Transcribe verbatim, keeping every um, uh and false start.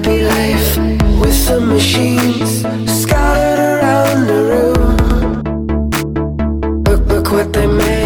happy life with some machines scattered around the room. Look, look what they made.